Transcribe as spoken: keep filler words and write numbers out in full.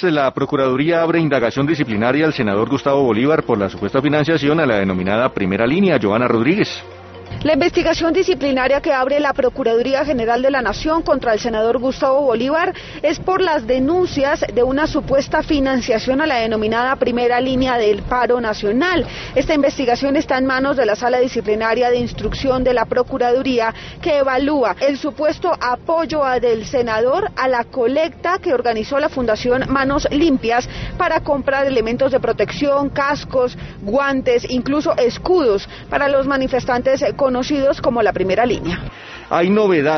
La Procuraduría abre indagación disciplinaria al senador Gustavo Bolívar por la supuesta financiación a la denominada Primera Línea. Joana Rodríguez. La investigación disciplinaria que abre la Procuraduría General de la Nación contra el senador Gustavo Bolívar es por las denuncias de una supuesta financiación a la denominada Primera Línea del Paro Nacional. Esta investigación está en manos de la Sala Disciplinaria de Instrucción de la Procuraduría, que evalúa el supuesto apoyo del senador a la colecta que organizó la Fundación Manos Limpias para comprar elementos de protección, cascos, guantes, incluso escudos para los manifestantes conocidos como la Primera Línea. Hay novedades.